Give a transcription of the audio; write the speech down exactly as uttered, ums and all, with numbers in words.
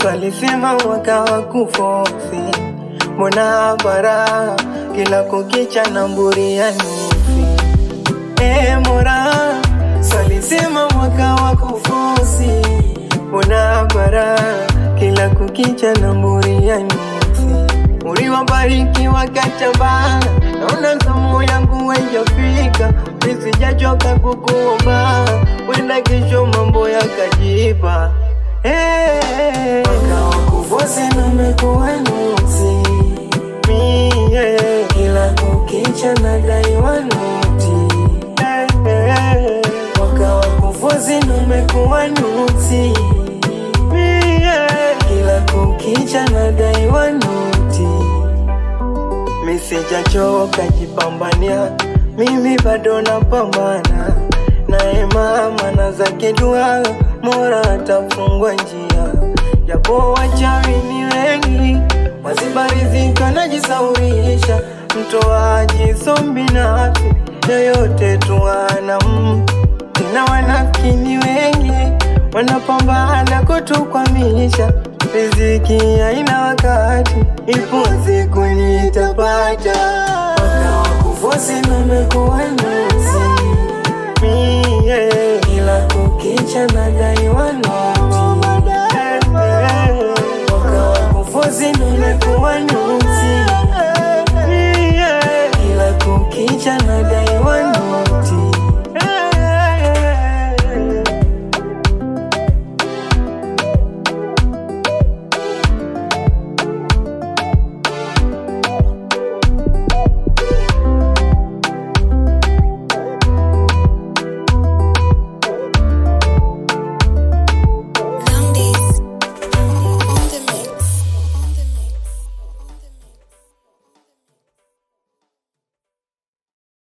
Walisema mwaka wa kufofi, mbona bara kila kukicha na mburi ya nufi. E mora, walisema mwaka wa kufosi, mbona bara kila kukicha na mburi ya nufi. Muri wabariki wakachamba, naona zamu yangu haijafika. Nisijachoka kukuomba, wenda kesho mambo yakajipa. Hey, mwaka wa kufosi numekuwa nuksi, mie kila kukicha nadaiwa noti. Hey, hey, mwaka wa kufosi numekuwa nuksi, mie kila kukicha nadaiwa noti. Misijachoka jipambania, mimi bado napambana. Nae mama na zake dua, Mola atafungua njia. Japo wachawi ni wengi, wasibarizika najisaurisha. Mtoaji sombi na afi, yoyote tuwana mtu. Tena wanafiki ni wengi, wanapambana kutukwamisha. Riziki haina wakati, ipo siku nitapata. Mwaka wa kufosi numekuwa nuksi, mie kila kukicha nadaiwa noti. Mwaka wa kufosi numekuwa nuksi, mie kila kukicha nadaiwa noti.